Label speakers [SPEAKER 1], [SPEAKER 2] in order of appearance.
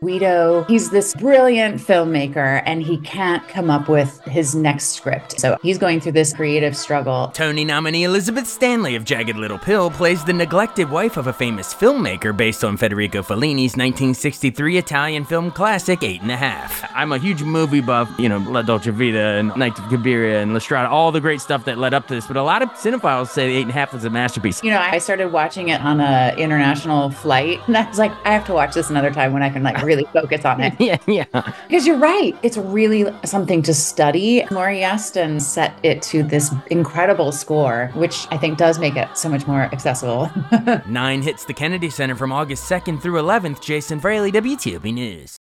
[SPEAKER 1] Guido, he's this brilliant filmmaker and he can't come up with his next script. So he's going through this creative struggle.
[SPEAKER 2] Tony nominee Elizabeth Stanley of Jagged Little Pill plays the neglected wife of a famous filmmaker based on Federico Fellini's 1963 Italian film classic, 8 1/2.
[SPEAKER 3] I'm a huge movie buff, La Dolce Vita and Nights of Cabiria and La Strada, all the great stuff that led up to this. But a lot of cinephiles say 8 1/2 was a masterpiece.
[SPEAKER 1] I started watching it on an international flight and I was like, I have to watch this another time when I can really focus on it.
[SPEAKER 3] Yeah.
[SPEAKER 1] Because you're right. It's really something to study. Laurie Aston set it to this incredible score, which I think does make it so much more accessible.
[SPEAKER 2] 9 hits the Kennedy Center from August 2nd through 11th. Jason Fraley, WTOP News.